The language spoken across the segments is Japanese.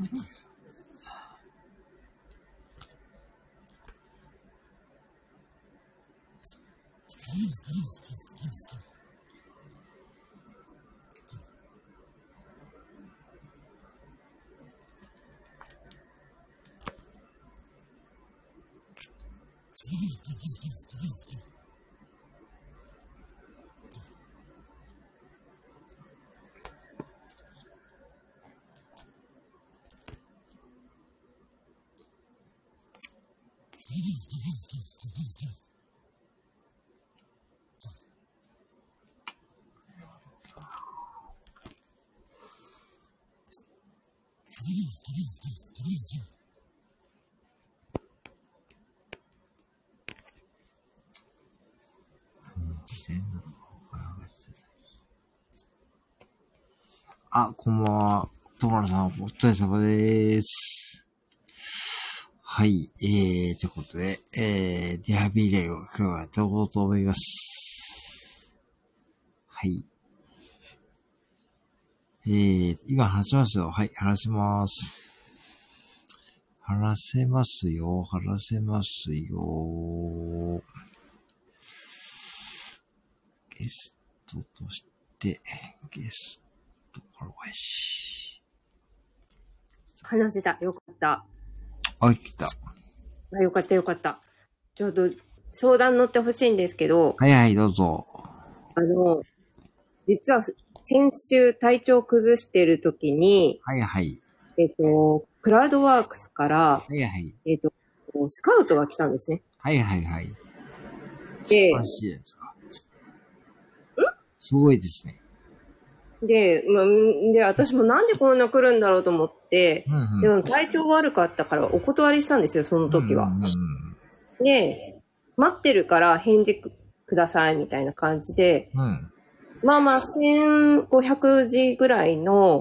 あ、こんばんは。ともらさん、お疲れ様です。はい、ということで、リハビリを今日はやっていこうと思います。はい。今話しますよ。はい、話します。話せますよ。ゲストとして、ゲストからおいし。 話せた。よかった。 あ、来た。 よかった。ちょっと相談乗ってほしいんですけど。 はいはい、どうぞ。 実は先週体調崩してる時に、 はいはい。 クラウドワークスから、 はいはい。 スカウトが来たんですね。 はいはいはい。 で、 素晴らしいですか。すごいですね。 で、私もなんでこんな来るんだろうと思って、でも体調悪かったからお断りしたんですよ、その時は。で、待ってるから返事くださいみたいな感じで、1500字ぐらいの、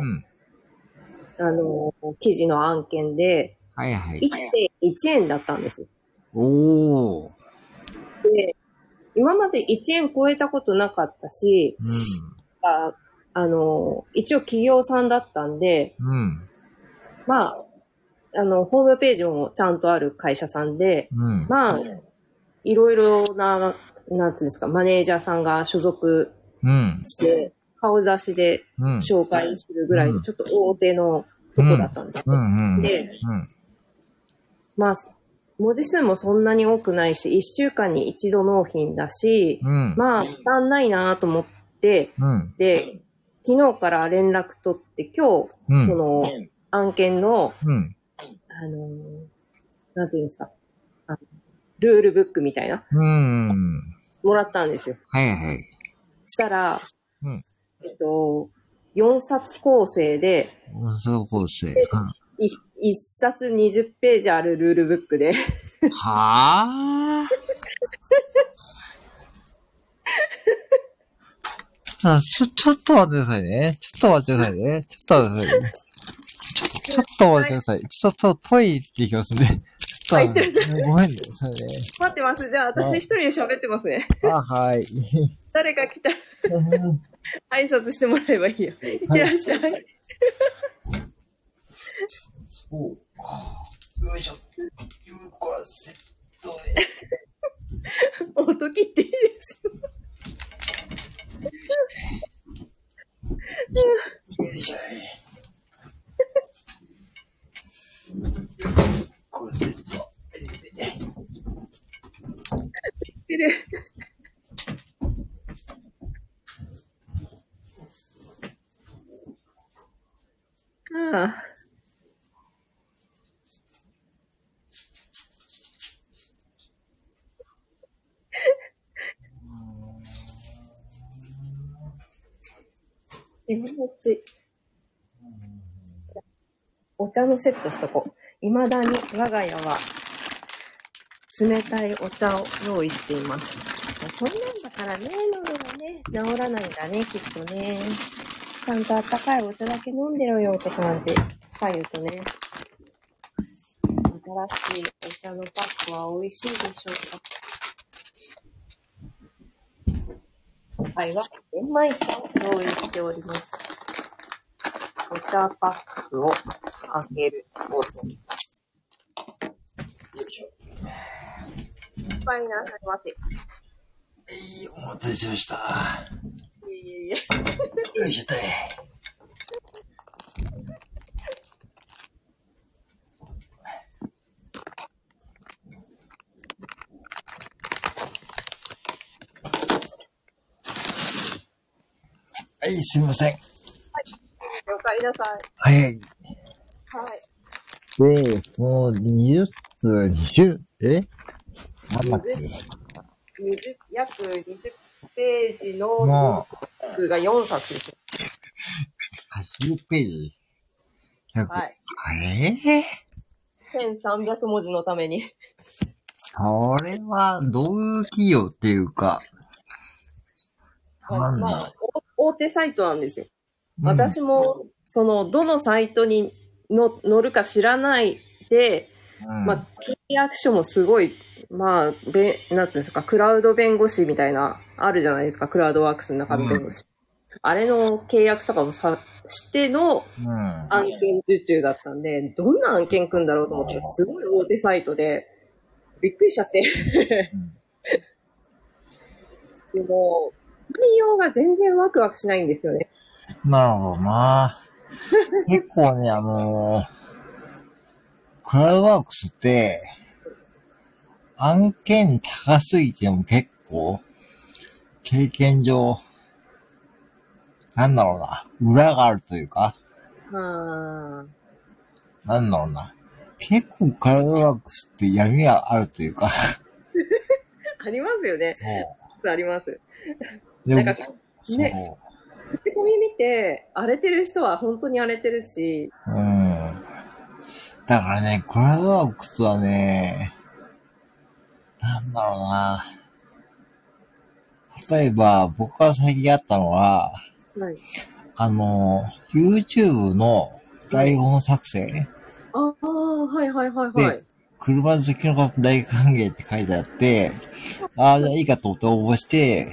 記事の案件で、1.1 円だったんですよ。 おー。 で、今まで1円超えたことなかったし、一応企業さんだったんで、ホームページもちゃんとある会社さんで、いろいろな、なんつうんですか、マネージャーさんが所属して、顔出しで紹介するぐらいのちょっと大手のとこだったんです。で、文字数もそんなに多くないし、1週間に1度納品だし、負担ないなと思って、で、昨日から連絡取って、今日、その案件の、なんていうんですか、ルールブックみたいな、もらったんですよ。したら、4冊構成で、1冊20ページあるルールブックで。 はぁちょっと待ってくださいね。ちょっと待ってください。ちょっとトイレ行ってきますね。ごめんね。 待ってます。じゃあ私一人で喋ってますね。 はい。 誰か来たら挨拶してもらえばいいよ。いってらっしゃい。 そうか。よいしょ。これセットで。 音切っていいですよ。 よいしょ。これセット。 いる。ああ。気持ちいい。お茶のセットしとこう。未だに我が家は冷たいお茶を用意しています。そんなんだからね、喉がね、治らないんだね、きっとね。ちゃんとあったかいお茶だけ飲んでろよって感じ。さ言うとね。新しいお茶のパックは美味しいでしょうか。今回は玄米茶を用意しております。 お茶パックを開けること。いっぱいなさいませ。 お待たせしました。 いえいえいえ。 よいしょと。はい、すみません。はい。 お帰りなさい。 はい。 はい。 で、もう20なんだっけ約20ページのノートが4冊です。 80ページはい。1300文字のために。 それは、どういう企業っていうか、 まあ、大手サイトなんですよ。私も、どのサイトに載るか知らないで、まあ、契約書もすごい、まあ、なんていうんですか、クラウド弁護士みたいな、あるじゃないですか、クラウドワークスの中の弁護士。あれの契約とかもしての案件受注だったんで、どんな案件組んだろうと思ったら、すごい大手サイトで、びっくりしちゃって。でも、内容が全然ワクワクしないんですよね。 なるほどな。結構ね、クラウドワークスって、案件高すぎても結構、経験上、なんだろうな、裏があるというか、なんだろうな。結構クラウドワークスって闇があるというか。 ありますよね。 そう。 あります。 なんか、ね。口コミ見て、荒れてる人は本当に荒れてるし。 だからね、クラウドワークスはね、なんだろうな。例えば、僕が最近やったのは、 はい、 YouTube の台本作成。 はいはいはいはい。 で、車好きの方大歓迎って書いてあって、じゃあいいかと思って応募して、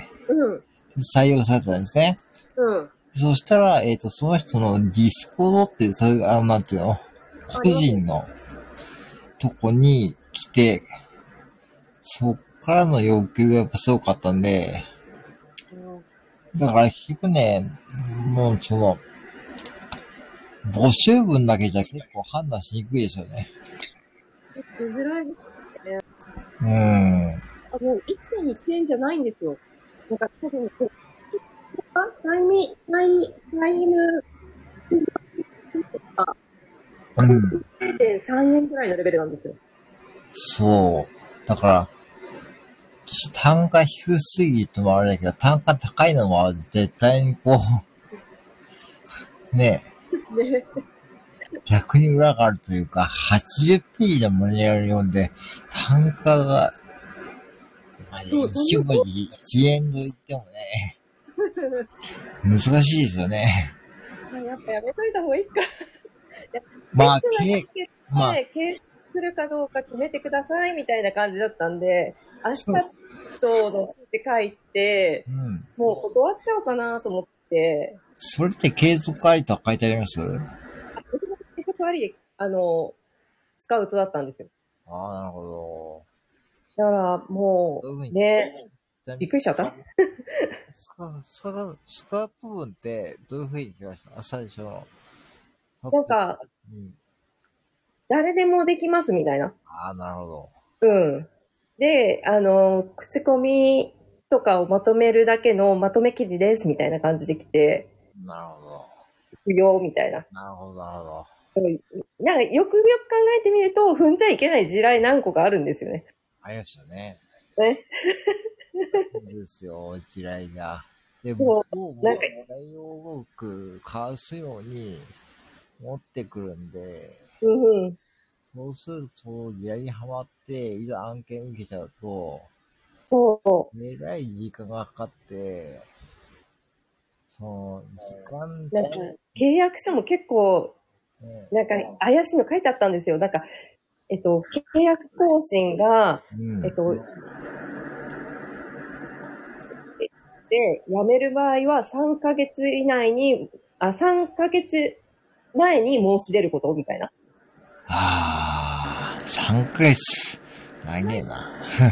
採用されたんですね。そしたら、その人のディスコードっていう、そういう、なんていうの、個人のとこに来て、そっからの要求がやっぱすごかったんで、だから結局ね、もう募集文だけじゃ結構判断しにくいですよね。 しづらいですね。もう一点一円じゃないんですよ。なんか、多分、タイム、1.3円くらいのレベルなんですよ。 そう。だから、単価低すぎてもあれだけど、単価高いのは絶対にこう、ねえ。逆に裏があるというか、80ページでマニュアル読んで、単価が、まあ、一文字1円と言ってもね、難しいですよね。 やっぱやめといた方がいいか。 まあ、 継続するかどうか決めてくださいみたいな感じだったんで、明日とのって書いて、もう断っちゃおうかなと思って。 それって継続ありとは書いてあります？ 継続あり、スカウトだったんですよ。 ああ、なるほど。だから、もう、ね、びっくりしちゃったスカート分ってどういう風に来ました？最初の。 なんか、誰でもできますみたいな。 ああ、なるほど。で、口コミとかをまとめるだけのまとめ記事ですみたいな感じで来て。 なるほど。 不要みたいな。 なるほど、なるほど。 なんかよく考えてみると、踏んじゃいけない地雷何個かあるんですよね。 ありましたね。 ね。 そうですよ、地雷が。で、も内容を多くかわすように持ってくるんで、そうすると、地雷にはまって、いざ案件受けちゃうと、えらい時間がかかって、 なんか、契約書も結構、なんか、怪しいの書いてあったんですよ。なんか、契約更新が、で、辞める場合は3ヶ月以内に、3ヶ月前に申し出ることみたいな。 3ヶ月。長えな。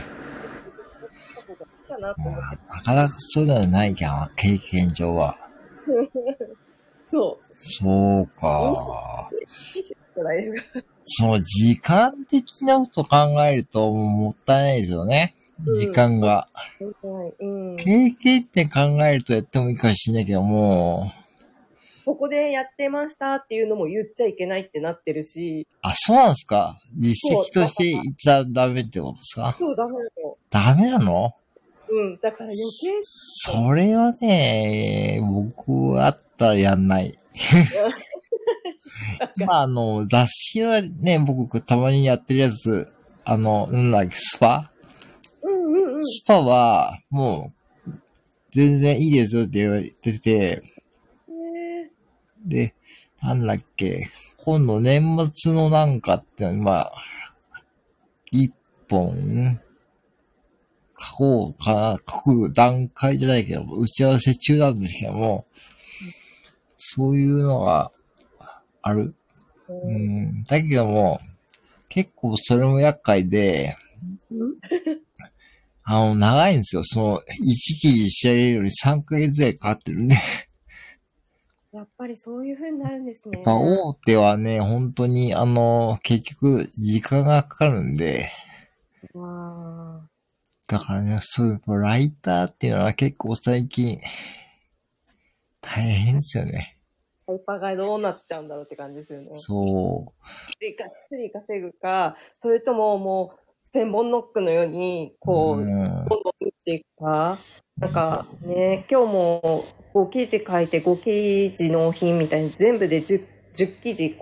なかなかそういうのないじゃん、経験上は。 そう。 そうか。その時間的なこと考えるともったいないですよね。時間が。経験って考えるとやってもいいかもしれないけども。 ここでやってましたっていうのも言っちゃいけないってなってるし。 そうなんですか？実績として言っちゃダメってことですか？ そう、ダメなの。 ダメなの？ だから余計。 それはね、僕あったらやんない。雑誌はね、僕たまにやってるやつ、なんだっけ、スパ？スパは、もう、全然いいですよって言われてて、で、なんだっけ、今度年末のなんかって、一本、書く段階じゃないけど、打ち合わせ中なんですけども、そういうのがある。だけども、結構それも厄介で、長いんですよ。一記事仕上げるより3ヶ月ぐらいかかってるね。 やっぱりそういう風になるんですね。 やっぱ大手はね、本当に結局時間がかかるんで。だからね、そういうライターっていうのは結構最近大変ですよね。 タイパーがどうなっちゃうんだろうって感じですよね。 そう。 がっつり稼ぐか、それとももう千本ノックのようにどんどん打っていくか。なんかね、今日も5記事書いて5記事納品みたいに全部で10記事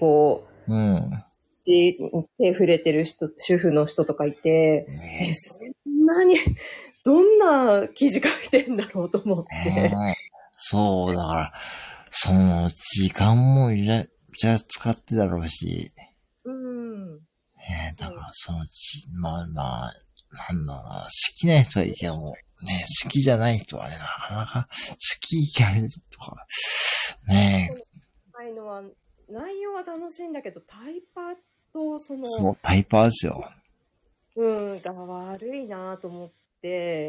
手触れてる主婦の人とかいて、そんなにどんな記事書いてんだろうと思って。 そう、だから、時間もじゃあ使ってだろうし。だからなんだろうな、好きな人はいいけども、ね、好きじゃない人はね、なかなか、好き嫌いとか、ね内容は楽しいんだけど、タイパーとそう、タイパーですよ。 だから悪いなと思って、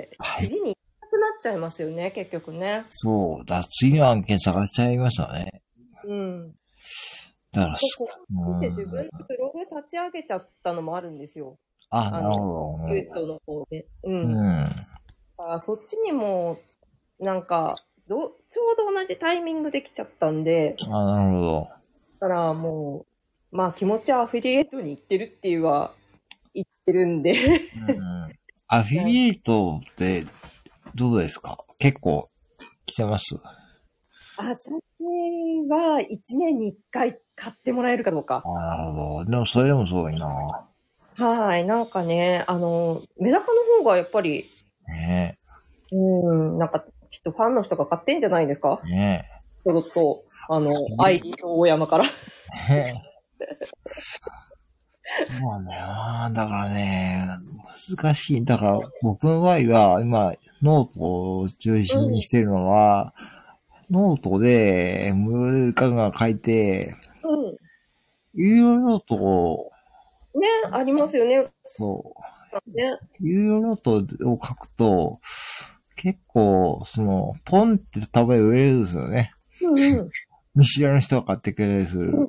次に行かなくなっちゃいますよね、結局ね。 そう、次の案件探しちゃいましたね。だから、 自分でブログ立ち上げちゃったのもあるんですよ。 なるほど。 ユートの方で。そっちにも、なんか、ちょうど同じタイミングで来ちゃったんで。 なるほど。 だからもう、気持ちはアフィリエイトに行ってるっていうは言ってるんで。 アフィリエイトってどうですか？結構来てます？ 私は1年に1回買ってもらえるかどうか。 なるほど。でもそれでもすごいな。 はい。なんかね、メダカの方がやっぱり、なんかきっとファンの人が買ってんじゃないですか？ちょろっと、愛理大山から。 そうね。だからね、難しい。だから僕の場合は今ノートを中心にしてるのは、ノートで無料が書いて、有料ノートをね、ありますよね。 そう。有料ノートを書くと、結構、ポンってたまに売れるんですよね。見知らぬ人が買ってくれたりする。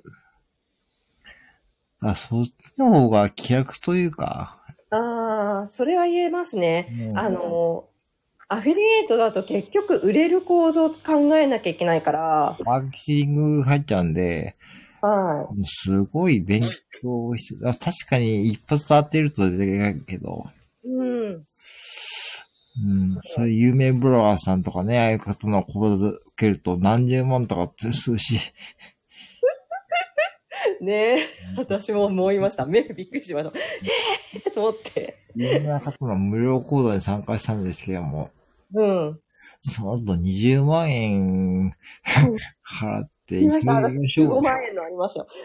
そっちの方が気楽というか。 それは言えますね。アフィリエイトだと結局売れる構造考えなきゃいけないから。 マーケティング入っちゃうんで、すごい勉強して、確かに一発当てるとでかいけど、そういう有名ブロガーさんとかね、ああいう方の講座受けると何十万とかってするし。 ねえ、私も思いました。びっくりしました。と思って。 有名な方の無料講座に参加したんですけども、その後20万円払って一緒にやりましょう。 15万円のありましたよ。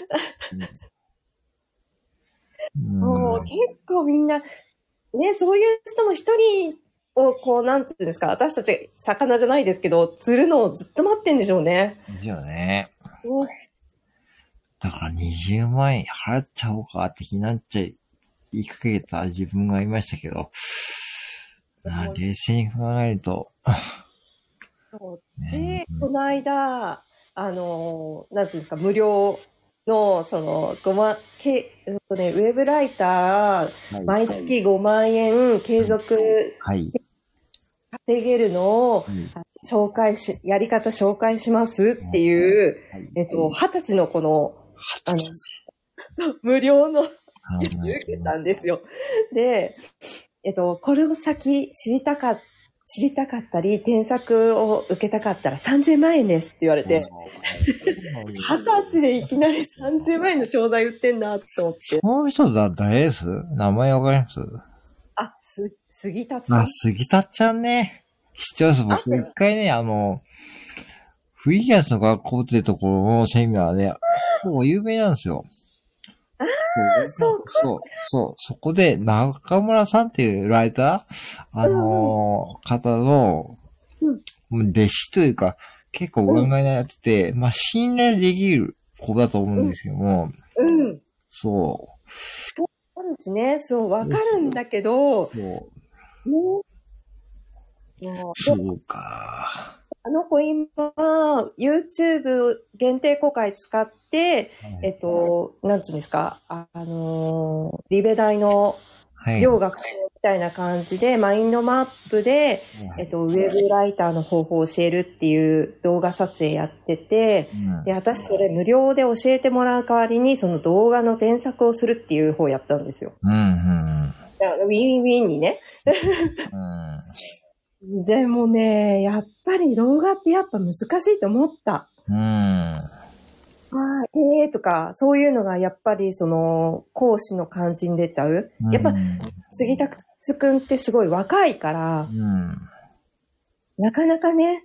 結構みんな、ね、そういう人も一人をなんていうんですか、私たち魚じゃないですけど、釣るのをずっと待ってんでしょうね。 ですよね。 だから20万円払っちゃおうかって気になっちゃいかけた自分がいましたけど、冷静に考えると。 そうで、この間、なんていうんですか、無料の、5万、ウェブライター、毎月5万円継続、稼げるのを、やり方紹介しますっていう、20歳の子の、無料の、受けたんですよ。で、これを先知りたかったり、添削を受けたかったら30万円ですって言われて、20歳でいきなり30万円の商材売ってんだと思って。 この人誰です？名前わかります？ 杉達さん。 杉達ちゃんね。知ってます。僕一回ね、フリーランスの学校っていうところのセミナーで、もう有名なんですよ。そこで、中村さんっていうライター、方の、弟子というか、結構考えやってて、信頼できる子だと思うんですけども、そう。 そうですね。そう、わかるんだけど、 そうか。 あの子今、YouTube 限定公開使って、なんつうんですか、リベ大の両学校みたいな感じで、マインドマップで、ウェブライターの方法を教えるっていう動画撮影やってて、で、私それ無料で教えてもらう代わりに、その動画の添削をするっていう方をやったんですよ。ウィンウィンにね。でもね、やっぱり動画ってやっぱ難しいと思った。とか、そういうのがやっぱりその講師の感じに出ちゃう。やっぱ杉田くんってすごい若いから、なかなかね、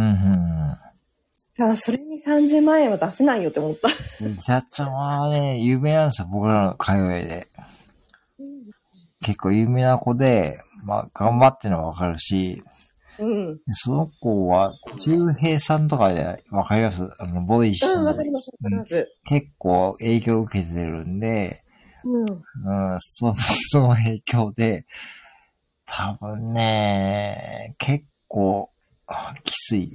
さあ、それに30万円は出せないよって思った。 杉田ちゃんはね、有名なんですよ、僕らの界隈で。結構有名な子で、頑張ってるのはわかるし、その子は、周平さんとかでわかります？ボイシー。 わかります、わかります。 結構影響を受けてるんで、その影響で、多分ね、結構、きつい。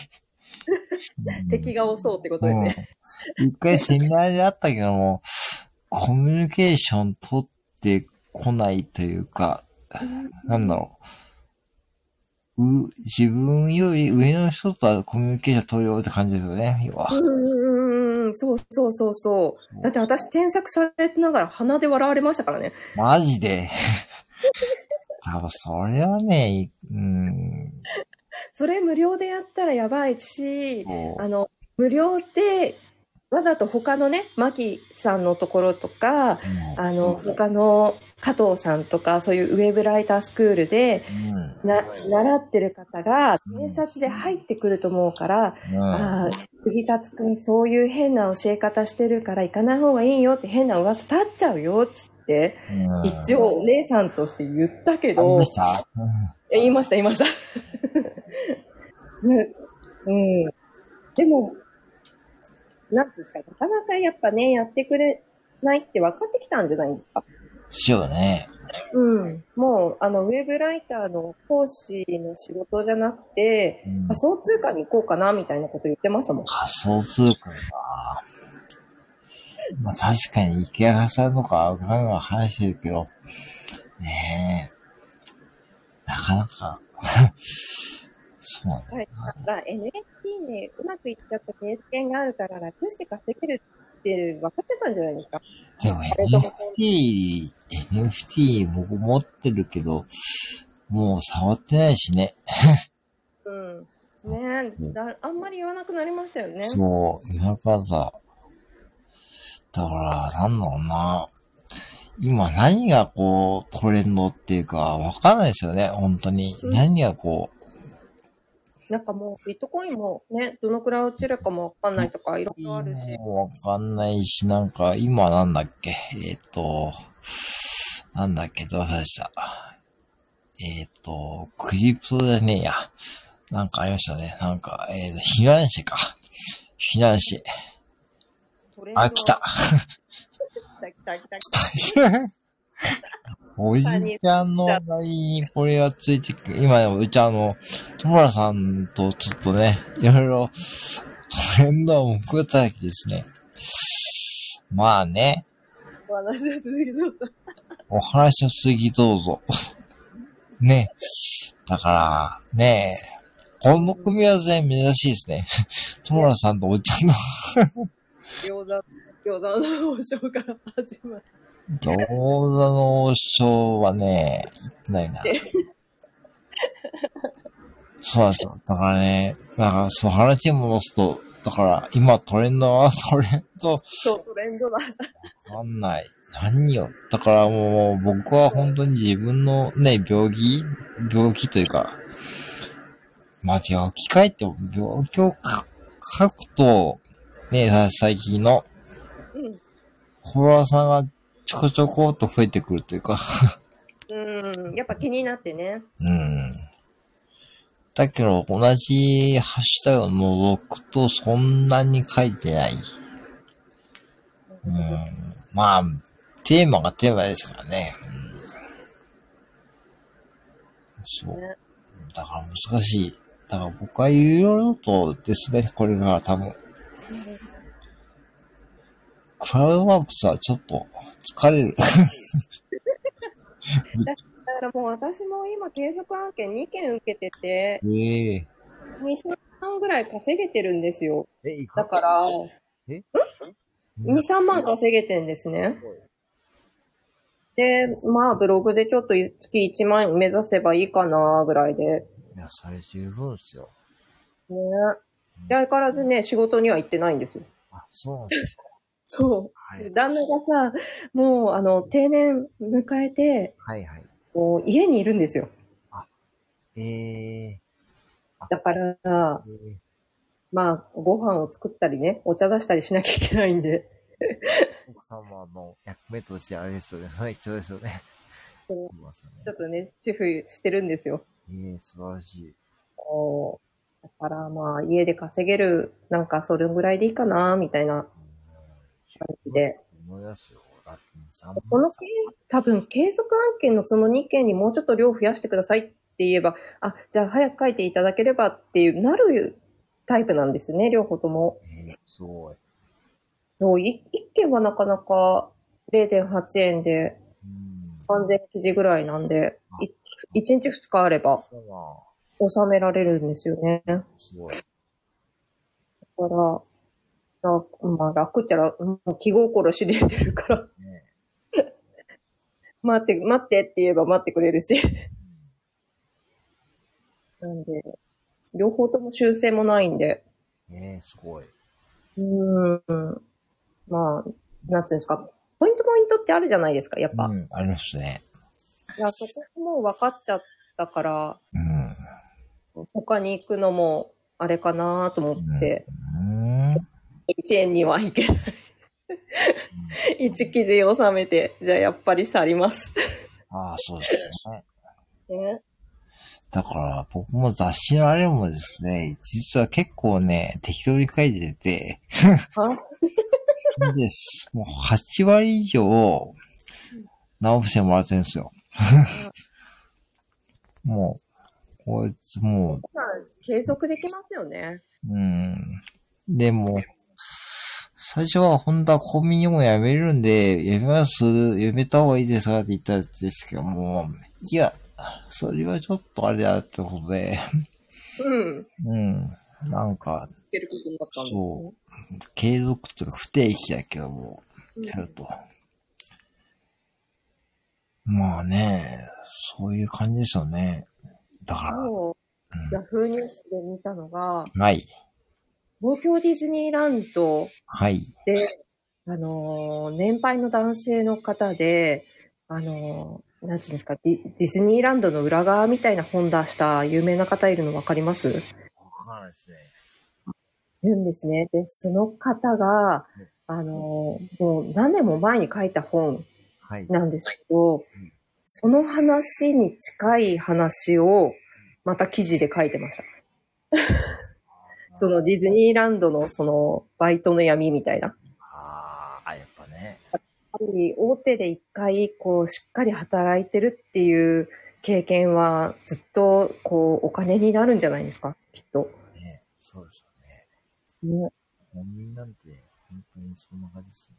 敵が多そうってことですね。 一回セミナーであったけども、コミュニケーション取ってこないというか、なんだろう。自分より上の人とはコミュニケーション取るよって感じですよね、要は。 そう。だって私添削されてながら鼻で笑われましたからね。 マジで。多分それはね、 それ無料でやったらやばいし、無料で、わざと他のね、マキさんのところとか、他の加藤さんとか、そういうウェブライタースクールで、習ってる方が、偵察で入ってくると思うから、杉達くんそういう変な教え方してるから行かない方がいいよって変な噂立っちゃうよ、つって、一応お姉さんとして言ったけど、言いました。でも、なんていうんですか、なかなかやっぱね、やってくれないって分かってきたんじゃないですか。 そうね。 もう、ウェブライターの講師の仕事じゃなくて、仮想通貨に行こうかな、みたいなこと言ってましたもん。 仮想通貨さ。確かに池原さんとかガンガン話してるけど、ねえ、なかなか、そうなんだよな。 だから NFT でうまくいっちゃった経験があるから楽して稼げるって分かってたんじゃないですか。 でも NFT 僕持ってるけど、もう触ってないしね。 あんまり言わなくなりましたよね。 そう、言わなくなった。だから、なんだろうな。今何がトレンドっていうか、わかんないですよね、本当に。何がなんかもう、ビットコインもね、どのくらい落ちるかもわかんないとか、いろいろあるし。 わかんないし、なんか、今なんだっけなんだっけどうでした。クリプトじゃねえや。なんかありましたね。なんか、フィナンシェか。フィナンシェ。 トあ、来た。おじちゃんの LINE にこれがついてくる。今でもうちトモラさんとちょっとね、いろいろトレンドを目たきですね。まあね。お話を次どうぞ。ね。だから、ねこの組み合わせ珍しいですね。トモラさんとおじちゃんの餃子の王将から始まる。 餃子の王将はね、言ってないな。そうなんですよ。だからね、そう話に戻すと、だから今トレンドはそう、トレンドだ。 わかんない。何よ。だからもう僕は本当に自分のね、病気というか、まあ病気かいって病気を書くと、ね、最近の、フォロワーさんがちょこちょこっと増えてくるというかやっぱ気になってね。 だけど同じハッシュタグを覗くとそんなに書いてない。まあ、テーマがテーマですからね。そう。だから難しい。だから僕は有料とですね、これが多分。クラウドワークスはちょっと疲れる。 だからもう私も今継続案件2件受けてて、2、3万ぐらい稼げてるんですよ。だから、2、3万稼げてんですね。で、まあブログでちょっと月1万円目指せばいいかなぐらいで。 いや、それ十分ですよ。 ね。で、相変わらずね、仕事には行ってないんですよ。 あ、そうなんですか。 そう。はい、旦那がさ、もう、定年迎えて、もう家にいるんですよ。だから、まあ、ご飯を作ったりね、お茶出したりしなきゃいけないんで。 奥様の役目としてあれですよね。一緒ですよね。 ちょっとね、主婦してるんですよ。 素晴らしい。 だからまあ、家で稼げる、なんかそれぐらいでいいかな、みたいな感じで。 思いますよ。 この多分、継続案件のその2件にもうちょっと量増やしてくださいって言えば、じゃあ早く書いていただければっていう、なるタイプなんですよね、両方とも。 すごい。 1件はなかなか 0.8 円で、3000記事ぐらいなんで、1日2日あれば、収められるんですよね。すごい。だから、まあ楽っちゃ気心知れてるから。待ってって言えば待ってくれるし。なんで、両方とも修正もないんで。 すごい。 まあ、なんていうんですか。ポイントってあるじゃないですか、やっぱ。 ありますね。 いや、そこもう分かっちゃったから、他に行くのもあれかなと思って、1円にはいけない。1記事収めて、じゃあやっぱり去ります。 そうですね。だから、僕も雑誌のあれもですね、実は結構ね、適当に書いてて、です。もう8割以上、直してもらってるんですよ。もう、こいつもう。 継続できますよね。 でも、最初は本当はコンビニも辞めるんで、辞めた方がいいですかって言ったんですけども、いや、それはちょっとあれだってことで、なんか、そう、継続というか不定期だけども、やると。まあね、そういう感じですよね。だから。 ヤフーニュースで見たのが、 東京ディズニーランドで、年配の男性の方で、なんていうんですか、ディズニーランドの裏側みたいな本出した有名な方いるの分かります？ 分からないですね。 いるんですね。で、その方が、もう何年も前に書いた本なんですけど、その話に近い話をまた記事で書いてました。そのディズニーランドのそのバイトの闇みたいな。 り大手で一回、こう、しっかり働いてるっていう経験は、ずっと、こう、お金になるんじゃないですか、きっと。 ね、そうですよね。ね。コンビニなんて、本当にそんな感じです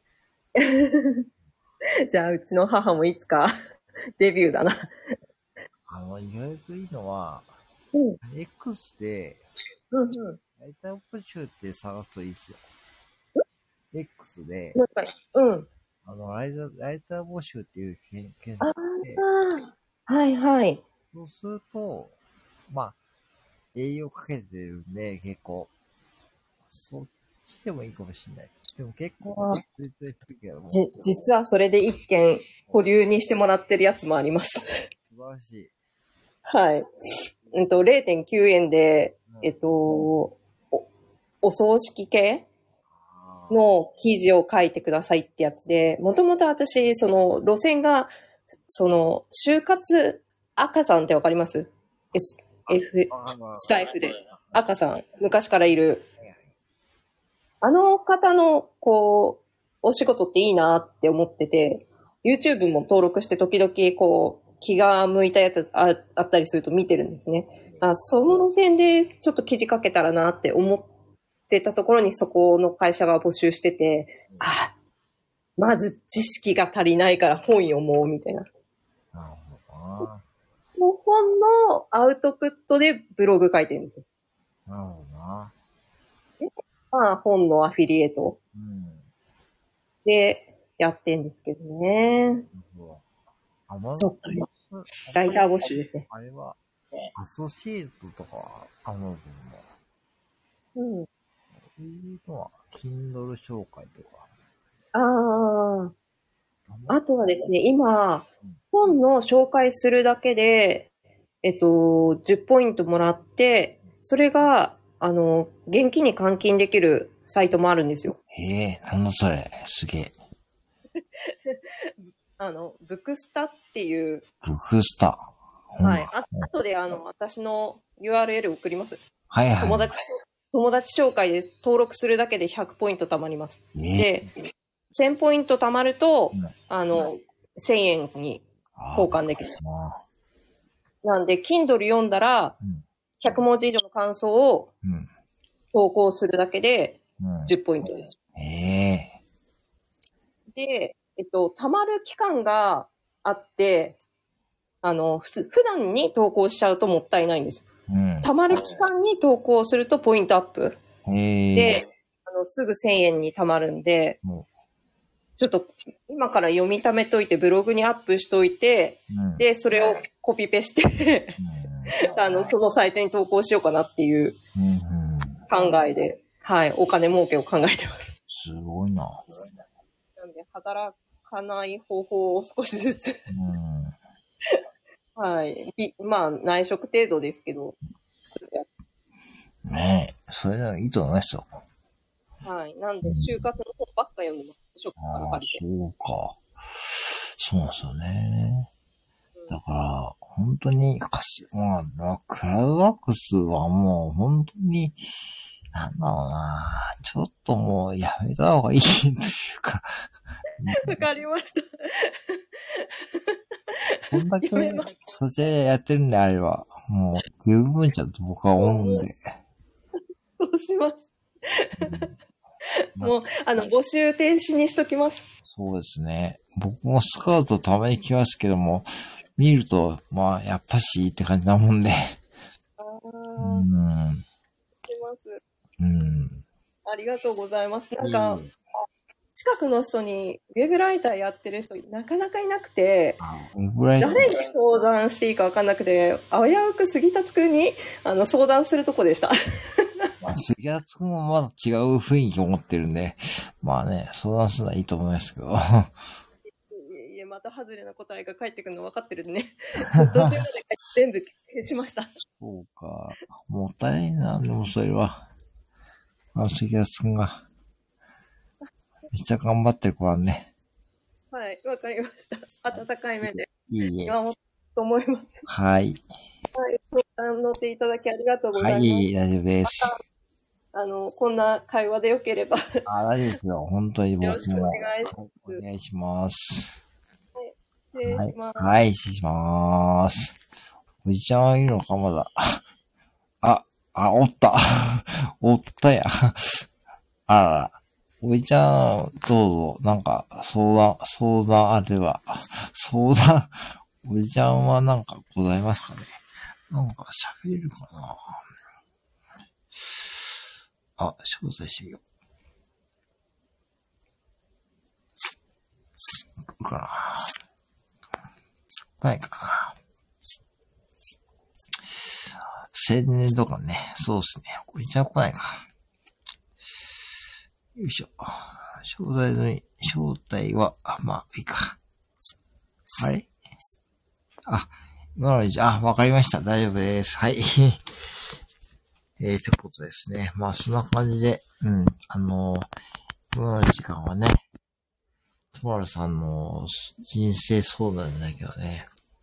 ね。じゃあ、うちの母もいつかデビューだな。 意外といいのは、 うん。 X で、 うんうん。 ライター募集って探すといいですよ。X で、 もう一回。うん。 ライター募集っていう検あ索で、 あ、はいはい。 そうすると、まあ、営業かけてるんで、結構、そっちでもいいかもしれない。でも結構、 実はそれで一件保留にしてもらってるやつもあります。 素晴らしい。 はい。0.9 円で、お葬式系の記事を書いてくださいってやつで、もともと私、その路線が、就活赤さんってわかります？ スタイフで。赤さん、昔からいる。あの方の、こう、お仕事っていいなって思ってて、YouTube も登録して時々、こう、気が向いたやつあったりすると見てるんですね。その路線でちょっと記事書けたらなって思ってたところにそこの会社が募集してて、まず知識が足りないから本読もうみたいな。 なるほどな。 本のアウトプットでブログ書いてるんですよ。 なるほどな。 本のアフィリエイト。 うん。 で、やってんですけどね。そっか。ライター募集ですね。 あれは、アソシエイトとか、アマゾンも。 うん。 そういうのは、Kindle 紹介とか。 あとはですね、今、本の紹介するだけで、10ポイントもらって、それが、現金に換金できるサイトもあるんですよ。 なんだそれ。すげえ。 ブクスタっていう。 ブクスタ。 はい。あとで、私の URL 送ります。 はいはい。 友達紹介で登録するだけで100ポイント貯まります。で、1000ポイント貯まると、1000円に交換できる。なんで、Kindle 読んだら、100文字以上の感想を投稿するだけで10ポイントです。で、貯まる期間があって、普段に投稿しちゃうともったいないんですよ。貯まる期間に投稿するとポイントアップ。で、すぐ1000円に貯まるんで、ちょっと今から読み溜めといてブログにアップしといて、で、それをコピペしてそのサイトに投稿しようかなっていう考えで、はい、お金儲けを考えてます。 すごいな。 なんで、働かない方法を少しずつはい。まあ、内職程度ですけど。 ねえ、それはいいと思いますよ。 はい。なんで、就活の本ばっか読んでます。職から借りて。 そうか。そうなんですよね。だから、本当に、クラウドワークスはもう本当に、なんだろうな。ちょっともうやめた方がいいというか。 わかりました。 こんだけ、そちらやってるんであれば、もう十分じゃと僕は思うんで。 そうします。もう、募集停止にしときます。 そうですね。僕もスカウトたまに来ますけども、見ると、まあ、やっぱしって感じなもんで。 ありがとうございます。なんか、近くの人にウェブライターやってる人なかなかいなくて、誰に相談していいか分かんなくて、危うく杉田くんに相談するとこでした。 杉田くんもまだ違う雰囲気を持ってるんで、まあね、相談するのはいいと思いますけど。 いえ、また外れな答えが返ってくるの分かってるんでね。途中まで全部消しました。 そうか。もったいないな、でもそれは。杉田くんが。めっちゃ頑張ってる子はね。 はい、わかりました。温かい目で。 いいえ。 見守と思います。 はい。 はい、乗っていただきありがとうございます。 はい、大丈夫です。 こんな会話でよければ。 大丈夫ですよ。本当に僕も。 よろしくお願いします。 お願いします。 はい。失礼します。 はい、失礼します。おじちゃんはいるのかまだ。おった。おったや。あらら。おじちゃん、どうぞ。なんか、相談あれば。相談、おじちゃんはなんかございますかね。なんか喋れるかな。招待してみよう。かな。ないかな。青年とかね。そうですね。おじちゃん来ないか。よいしょ。招待は、いいか。あれ今のうち、わかりました。大丈夫です。はい。ってことですね。そんな感じで、今の時間はね、トマルさんの人生相談だけどね。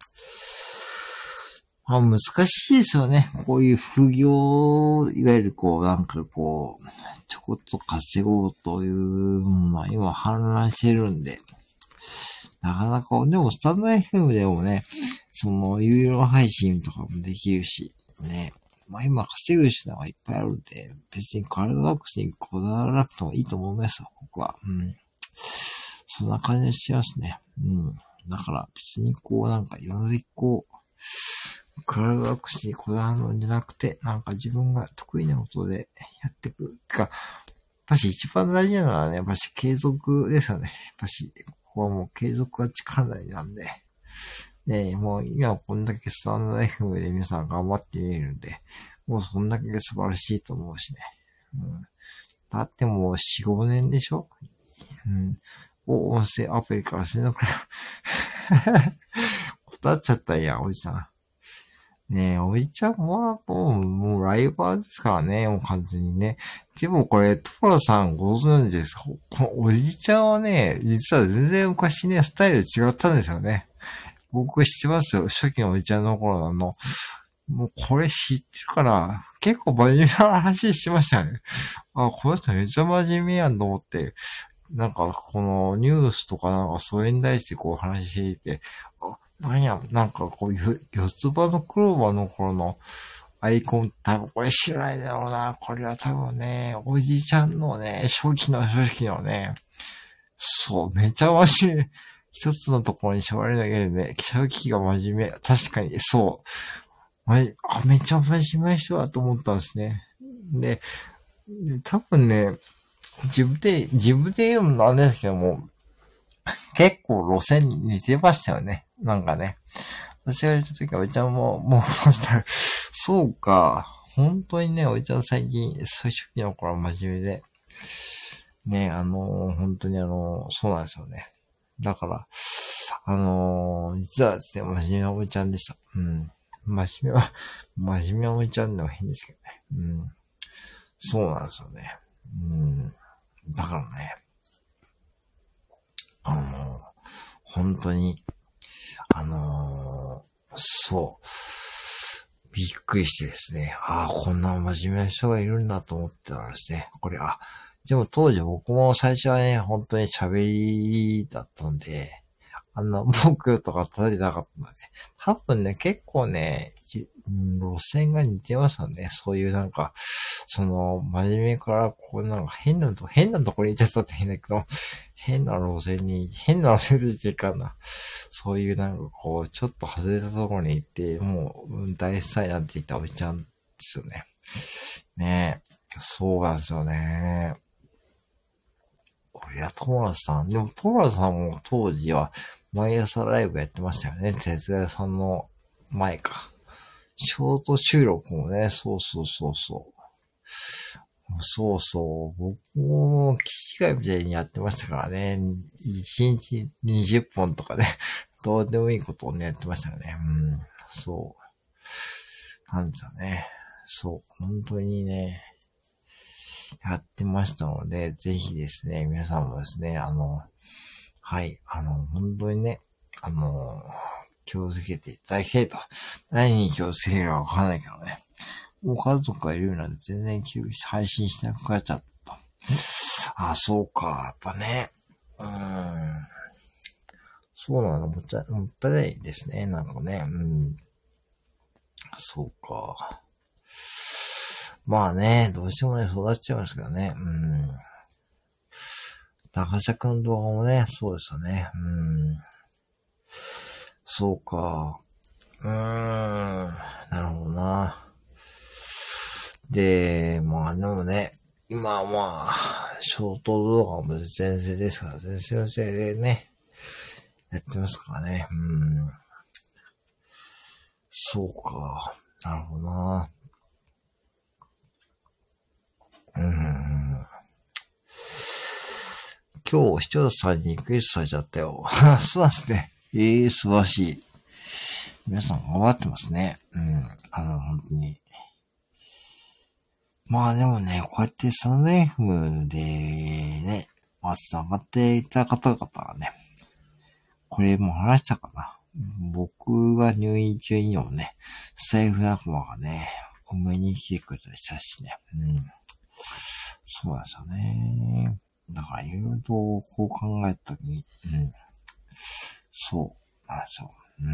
難しいですよね。こういう副業、いわゆるちょこっと稼ごうというものは今氾濫してるんで、なかなか、でもスタンド FM でもね、有料配信とかもできるし、ね。今稼ぐ手段はいっぱいあるんで、別にカラーワークスにこだわらなくてもいいと思いますよ、僕は。そんな感じがしてますね。だから別にいろんなカラーワークスにこだわるのじゃなくて、自分が得意なことでやってくる。やっぱし一番大事なのはね、やっぱし継続ですよね。やっぱし、ここはもう継続が力なりなんで。ね、もう今こんだけスタンド FM で皆さん頑張ってみるんで、もうそんだけ素晴らしいと思うしね。だってもう4、5年でしょ。音声アプリからせんのくらい。断っちゃったんや、おじちゃん。ねえ、おじちゃんはもうライバーですからね、もう完全にね。でもこれ、トラさんご存知ですか？このおじちゃんはね、実は全然昔ね、スタイル違ったんですよね。僕知ってますよ。初期のおじちゃんの頃もうこれ知ってるから、結構真面目な話してましたよね。この人めっちゃ真面目やんと思って、このニュースとかそれに対して話していて、四つ葉のクローバーの頃のアイコン多分これ知らないだろうな。これは多分ね、おじちゃんのね、初期のね、そう、めちゃ真面目。一つのところに縛りなければね、初期が真面目。確かに、そう。めちゃ真面目な人だと思ったんですね。で、多分ね、自分で言うのなんですけども、結構路線に似てましたよね。私が言った時はおじちゃんもそうか。本当にね、おじちゃん最近、初期の頃は真面目で。ね、本当にそうなんですよね。だから、実はですね、真面目なおじちゃんでした。真面目なおじちゃんでも変ですけどね。そうなんですよね。だからね、本当に、そう、びっくりしてですね、こんな真面目な人がいるんだと思ってたらですね、でも当時僕も最初はね、本当に喋りだったんで、僕とか叩いてなかったので、多分ね、結構ね、路線が似てましたね。そういう真面目から変なところに行っちゃったって変だけど、変な路線でいいかな。そういうちょっと外れたところに行って、もう、大スタイなんて言ったおじちゃんですよね。ねえ。そうなんですよね。これはトマラさん。でもトマラさんも当時は毎朝ライブやってましたよね。哲也さんの前か。ショート収録もね、そう。僕も機械みたいにやってましたからね。1日20本とかね。どうでもいいことをね、やってましたよね。そう。なんですよね。そう。本当にね、やってましたので、ぜひですね、皆さんもですね、はい、本当にね、気をつけていただきたいと。何に気をつけるかわからないけどね。 もう家族がいるようなんで全然配信しなくなっちゃった。あ、そうか。やっぱね。そうなの。もったいないですね。なんかね。そうか。まあね、どうしてもね、育っちゃいますけどね。高社くんの動画もね、そうですよね。そうか。なるほどな。で、まあでもね、今はまあ、ショート動画も全盛ですから、全盛のせいでね、やってますからね。そうか。なるほどな。今日、視聴者さんにリクエストされちゃったよ。そうなんですね。素晴らしい。皆さん頑張ってますね。本当に。まあでもね、こうやってスタンド FM でね、繋がっていた方々はね、これもう話したかな。僕が入院中にもね、スタイフ仲間がね、お見に来てくれたりしたしね。そうなんですよね。だからいろいろとこう考えたときに、そうなんですよ。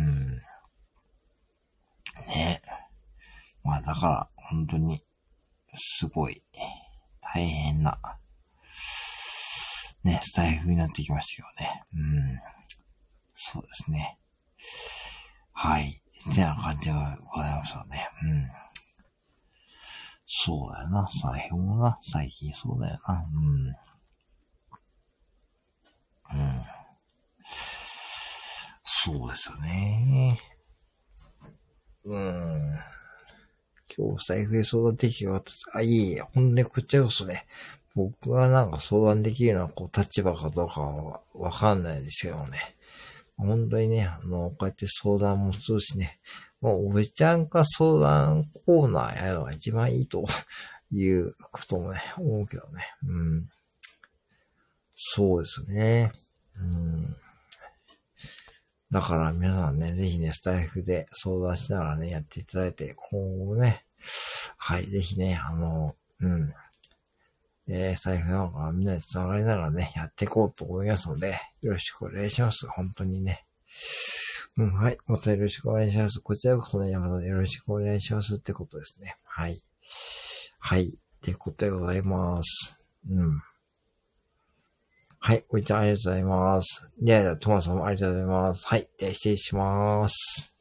ね。まあだから、本当に、すごい、大変な、ね、スタイフになってきましたけどね。そうですね。はい。ってな感じでございますよね。そうだよな。財布もな。最近そうだよな。そうですよね。今日財布で相談できるかいいえ、ほんとにこっちらこそね。僕がなんか相談できるような立場かどうかはわかんないですけどね。本当にね、こうやって相談もするしね。もう、おべちゃんか相談コーナーやるのが一番いいということもね、思うけどね。そうですね。だから皆さんね、ぜひね、スタイフで相談しながらね、やっていただいて、今後ね、はい、ぜひね、スタイフなんかみんなで繋がりながらね、やっていこうと思いますので、よろしくお願いします。本当にね。はい。またよろしくお願いします。こちらこそね、またよろしくお願いしますってことですね。はい。はい。ってことでございます。はい。おいちゃんありがとうございます。では、トマさんもありがとうございます。はい。失礼します。